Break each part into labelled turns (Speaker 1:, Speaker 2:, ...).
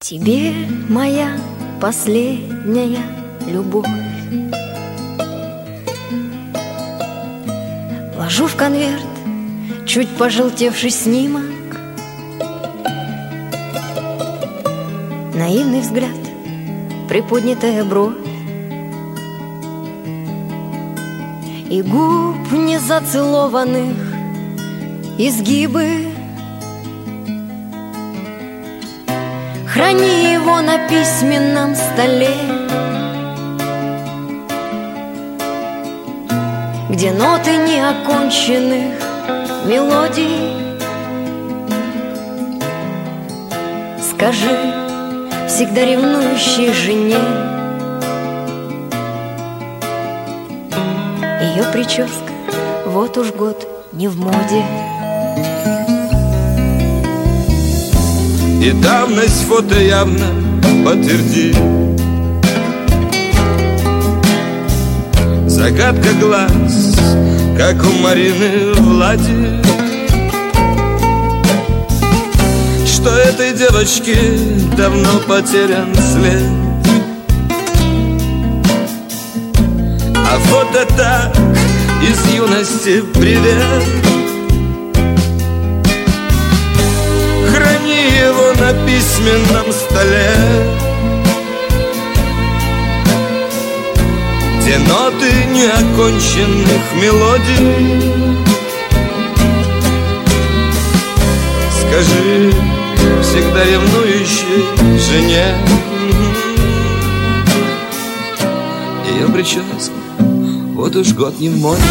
Speaker 1: Тебе моя последняя любовь ложу в конверт чуть пожелтевший снимок, наивный взгляд, приподнятая бровь и губ незацелованных изгибы. Храни его на письменном столе, где ноты неоконченных мелодий. Скажи всегда ревнующей жене, ее прическа вот уж год не в моде.
Speaker 2: И давность фото явно подтвердит. Загадка глаз, как у Марины Влади, что этой девочке давно потерян след. А фото так из юности привет. Храни его на письменном столе, где ноты неоконченных мелодий. Скажи всегда ревнующей жене, ее прическа вот уж год не в моде.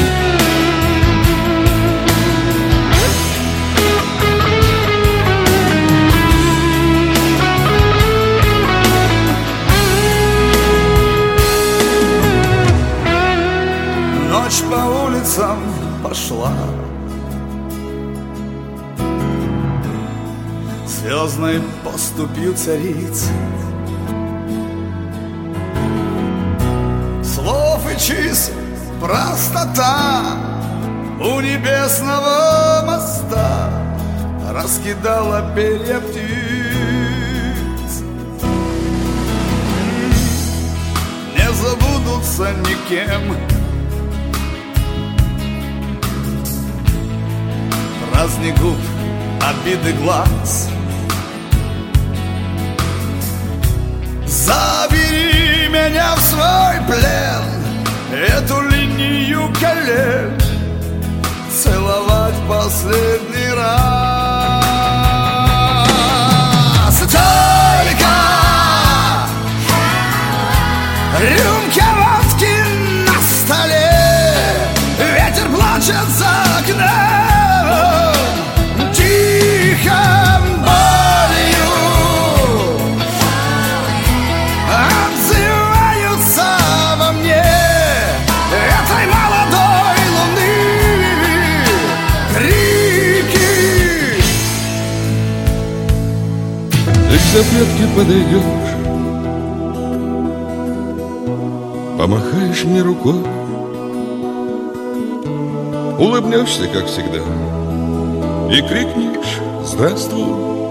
Speaker 3: Ночь по улицам пошла, звездной поступью цариц, слов и чисел простота у небесного моста раскидала перья птиц. Не забудутся никем праздник губ, обиды глаз. Забери меня в свой плен, эту линию колен целовать последний раз. Только рюмка водки на столе, ветер плачет за окном, тихо болью отзываются во мне этой молодой луны крики.
Speaker 2: Ты к запретке подойдешь, помахаешь мне рукой, улыбнешься, как всегда, и крикнешь: здравствуй.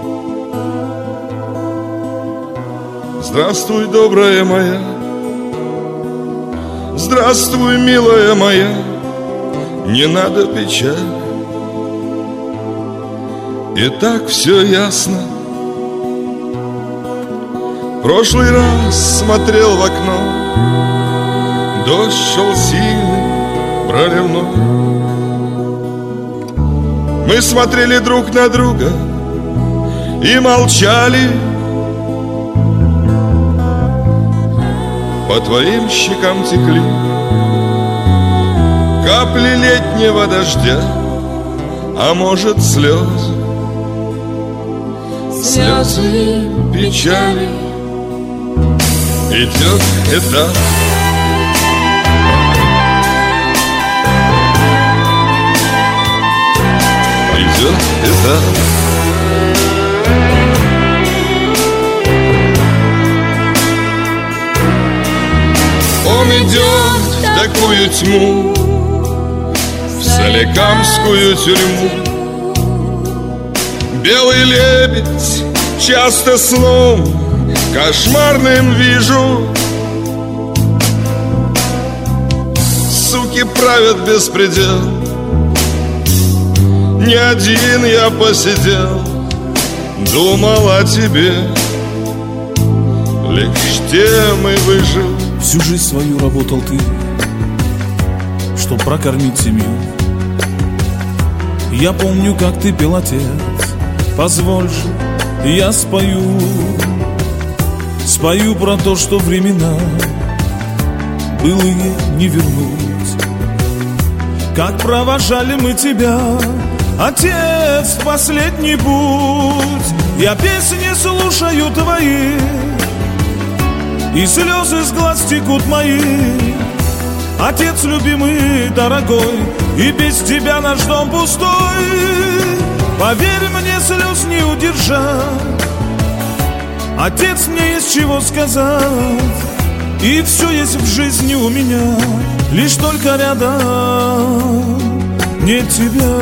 Speaker 2: Здравствуй, добрая моя, здравствуй, милая моя, не надо печаль. И так все ясно. Прошлый раз смотрел в окно, дождь шел сильный, проливной. Мы смотрели друг на друга и молчали. По твоим щекам текли капли летнего дождя, а может слезы, слезы печали. Идет этап, идет этап. Он идет в такую тьму, в Соликамскую тюрьму. Белый лебедь часто сном кошмарным вижу. Суки правят беспредел. Не один я посидел, думал о тебе, лишь тем и выжил.
Speaker 4: Всю жизнь свою работал ты, чтоб прокормить семью. Я помню, как ты пел, отец, позволь же, я спою. Спою про то, что времена былые не вернуть. Как провожали мы тебя, отец, в последний путь. Я песни слушаю твои, и слезы с глаз текут мои. Отец любимый, дорогой, и без тебя наш дом пустой. Поверь мне, слез не удержать. Отец, мне есть чего сказать, и все есть в жизни у меня, лишь только рядом нет тебя.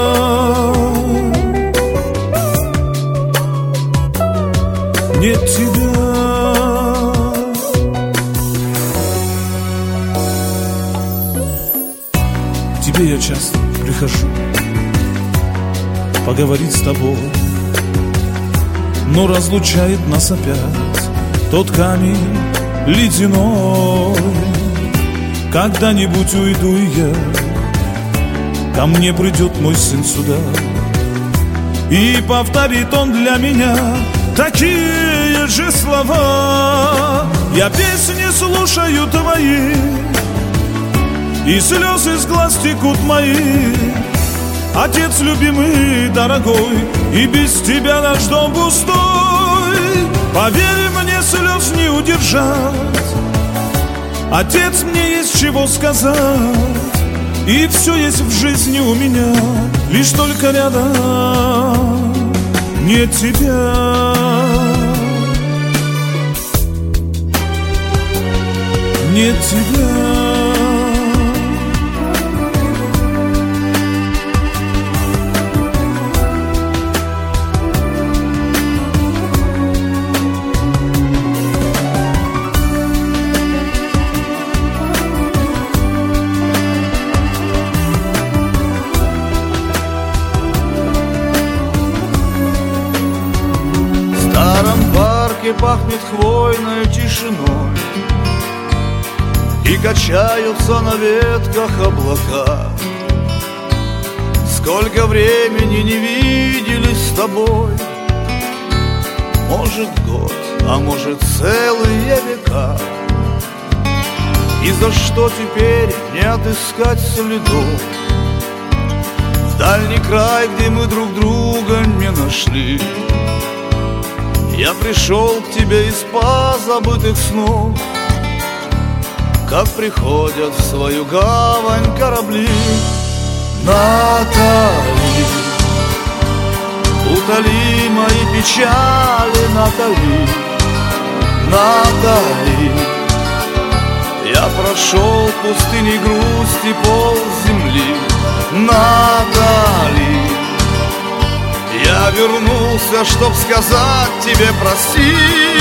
Speaker 4: Нет тебя. К тебе я часто прихожу поговорить с тобой, но разлучает нас опять тот камень ледяной. Когда-нибудь уйду и я, ко мне придет мой сын сюда, и повторит он для меня такие же слова. Я песни слушаю твои, и слезы с глаз текут мои. Отец любимый, дорогой, и без тебя наш дом пустой. Поверь мне, слез не удержать. Отец, мне есть чего сказать, и все есть в жизни у меня, лишь только рядом нет тебя. Нет тебя.
Speaker 3: Пахнет хвойной тишиной, и качаются на ветках облака. Сколько времени не виделись с тобой, может год, а может целые века. И за что теперь не отыскать следов в дальний край, где мы друг друга не нашли? Я пришел к тебе из позабытых снов, как приходят в свою гавань корабли. Натали, утоли мои печали, Натали, Натали. Я прошел пустыни грусти полземли, Натали. Я вернулся, чтоб сказать тебе прости,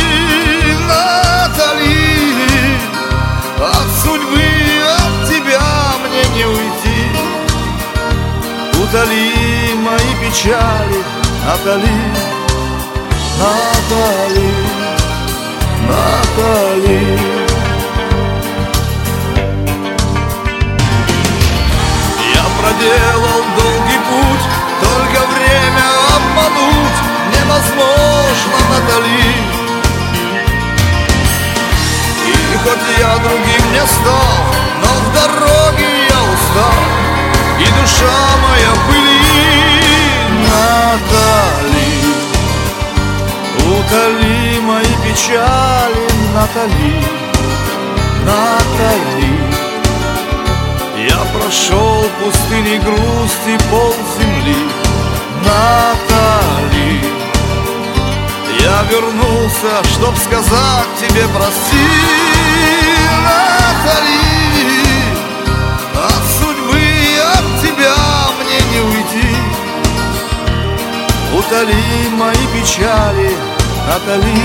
Speaker 3: Натали. От судьбы, от тебя мне не уйти. Утоли мои печали, Натали, Натали, Натали. Я проделал долгий путь, только время обмануть невозможно, Натали. И хоть я другим не стал, но в дороге я устал, и душа моя в пыли, Натали. Утоли мои печали, Натали, Натали. Я прошел пустыни грусти полземли, Натали. Я вернулся, чтоб сказать тебе прости, Натали. От судьбы, от тебя мне не уйти. утоли мои печали, Натали,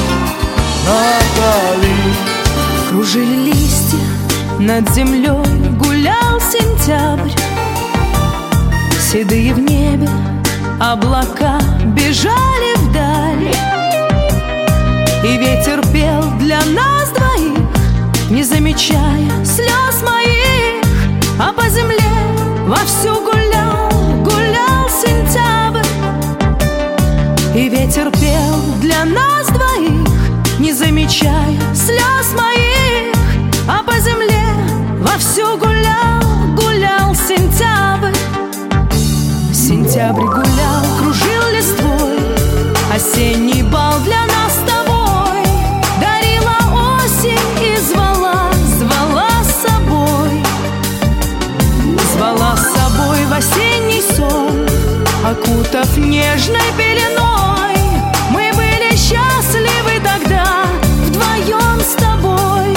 Speaker 3: Натали.
Speaker 5: Кружили листья над землей, гулял сентябрь. Седые в небе облака бежали вдаль, и ветер пел для нас двоих, не замечая слез моих. А по земле вовсю гулял сентябрь, и ветер пел для нас двоих, не замечая слез моих. А по земле вовсю гулял сентябрь. Сентябрь гулял, кружил листвой, осенний бал для нас с тобой. Дарила осень и звала с собой. Звала с собой в осенний сон, окутав нежной пеленой. Мы были счастливы тогда вдвоем с тобой.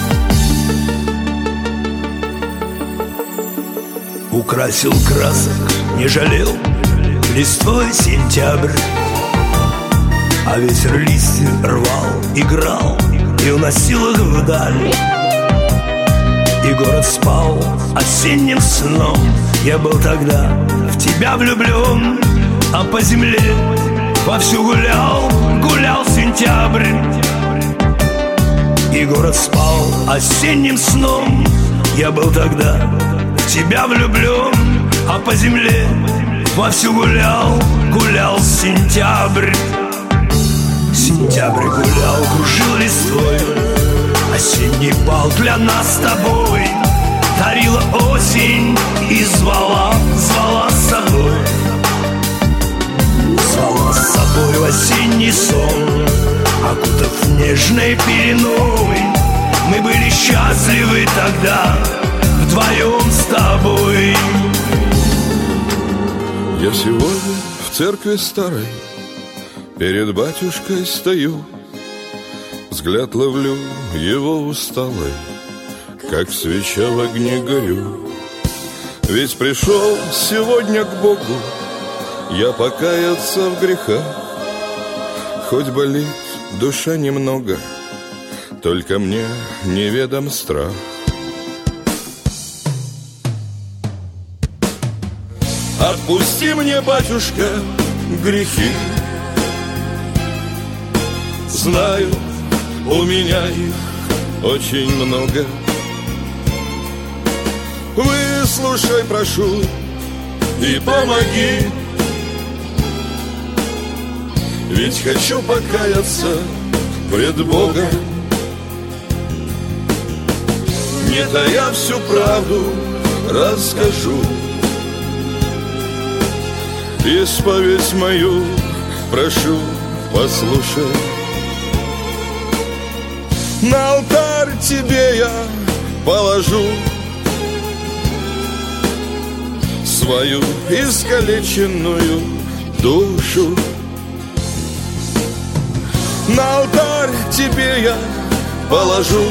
Speaker 6: Украсил красок, не жалел листвой сентябрь, а ветер листья рвал, играл и уносил их вдаль. И город спал осенним сном. Я был тогда в тебя влюблен, а по земле вовсю гулял сентябрь. И город спал осенним сном. Я был тогда в тебя влюблен, а по земле вовсю гулял сентябрь. Сентябрь гулял, кружил листвой, осенний бал для нас с тобой. Дарила осень и звала с собой. Звала с собой в осенний сон, окутав нежной пеленой. Мы были счастливы тогда вдвоем с тобой.
Speaker 2: Я сегодня в церкви старой перед батюшкой стою, взгляд ловлю его усталый, как свеча в огне горю. Ведь пришел сегодня к Богу я покаяться в грехах. Хоть болит душа немного, только мне неведом страх. Отпусти мне, батюшка, грехи. Знаю, у меня их очень много. Выслушай, прошу, и помоги. Ведь хочу покаяться пред Богом, не тая всю правду расскажу. Исповедь мою прошу, послушай. На алтарь тебе я положу свою искалеченную душу. На алтарь тебе я положу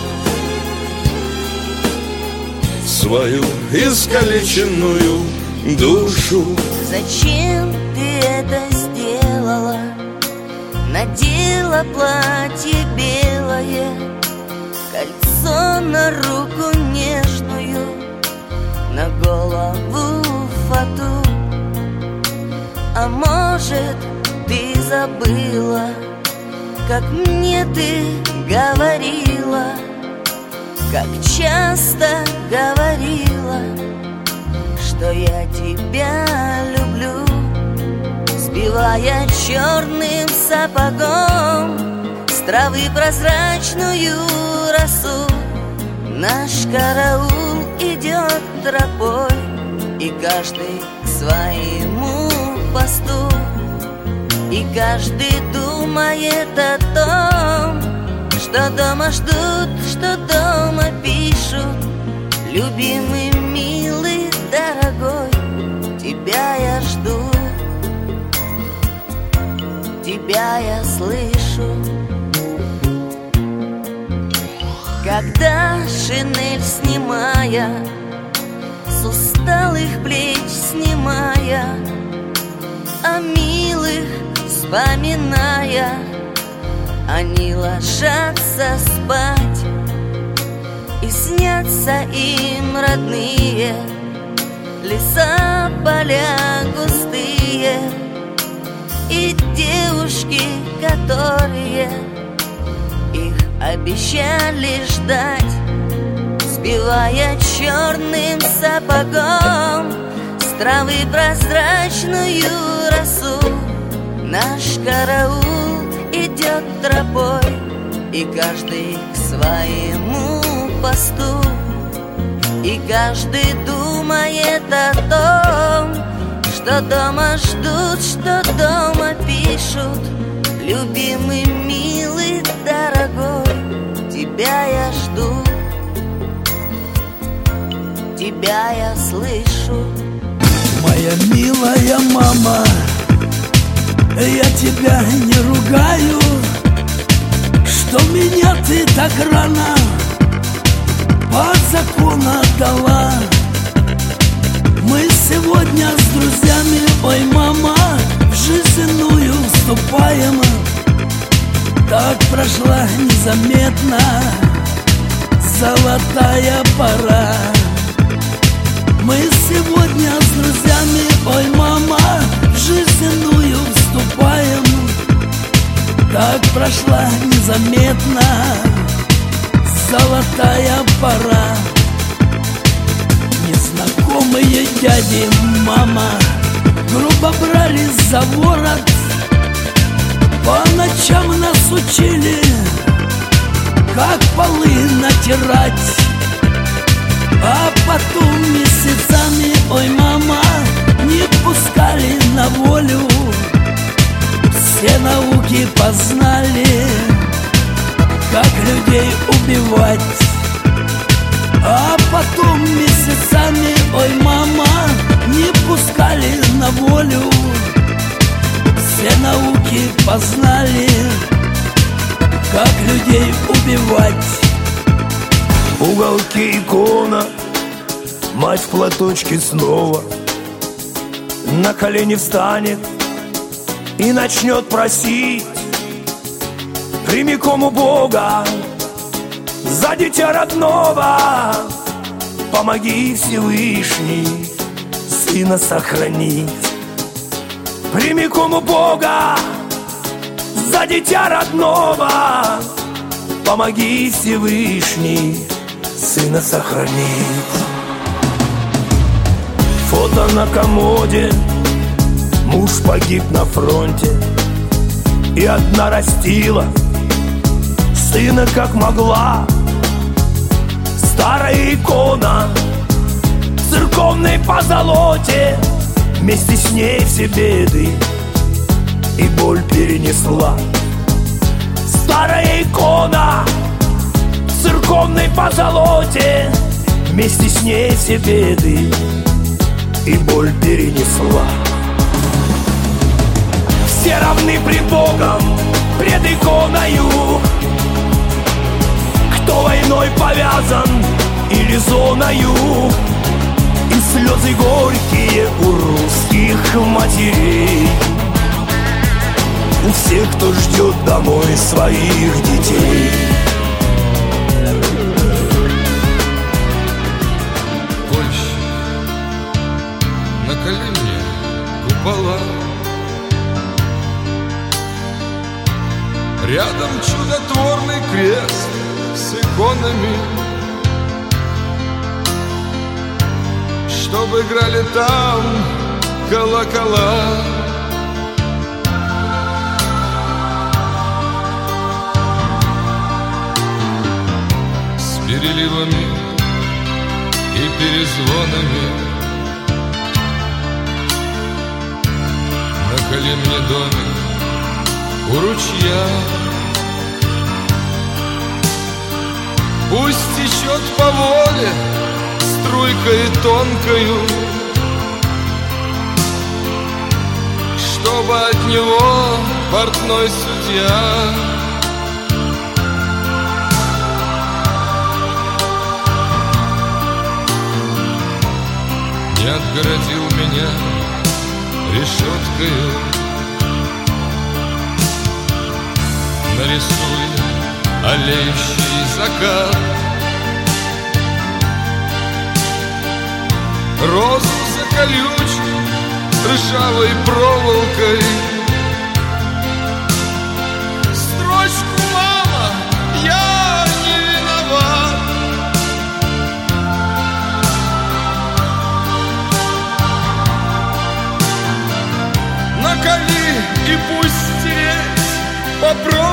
Speaker 2: свою искалеченную душу.
Speaker 7: Зачем ты это сделала? Надела платье белое, кольцо на руку нежную, на голову фату. А может, ты забыла, как мне ты говорила, как часто говорила, что я тебя люблю. Сбивая черным сапогом с травы прозрачную росу, наш караул идет тропой, и каждый к своему посту. И каждый думает о том, что дома ждут, что дома пишут. Любимый, милый, дорогой, тебя я жду, тебя я слышу. Когда шинель снимая, с усталых плеч снимая, о милых вспоминая, они ложатся спать, и снятся им родные леса, поля густые, и девушки, которые их обещали ждать, сбивая черным сапогом с травы прозрачную росу. Наш караул идет тропой, и каждый к своему посту, и каждый думает о том, что дома ждут, что дома пишут. Любимый, милый, дорогой, тебя я жду, тебя я слышу.
Speaker 6: Моя милая мама, я тебя не ругаю, что меня ты так рано по закону отдала. Мы сегодня с друзьями, ой, мама, в жизненную вступаем. Так прошла незаметно золотая пора. Мы сегодня с друзьями, ой, мама, в жизненную вступаем. Так прошла незаметно золотая пора. Незнакомые дяди, мама, грубо брали за ворот, по ночам нас учили, как полы натирать. А потом месяцами, ой, мама, не пускали на волю. Все науки познали, как людей убивать. А потом месяцами, ой, мама, не пускали на волю. Все науки познали, как людей убивать.
Speaker 8: Уголки икона, мать в платочке снова на колени встанет и начнет просить прямиком у Бога за дитя родного. Помоги, Всевышний, сына сохранить. Прямиком у Бога за дитя родного. Помоги, Всевышний, сына сохранить. Фото на комоде, муж погиб на фронте, и одна растила сына как могла. Старая икона в церковной позолоте, вместе с ней все беды и боль перенесла. Старая икона в церковной позолоте, вместе с ней все беды и боль перенесла. Все равны пред Богом, пред иконою, кто войной повязан или зоною. И слезы горькие у русских матерей, у всех, кто ждет домой своих детей.
Speaker 2: Больше на колени купола, рядом чудотворный крест с иконами, чтобы играли там колокола. Переливами и перезвонами на Калимне доме у ручья. Пусть течет по воле струйкой тонкою, чтобы от него портной судья не отгородил меня решеткою. Нарисуй олеющий закат, розу заколючь ржавой проволокой. Строчку «Мама, я не виноват». Накали и пусть стереть попробуй.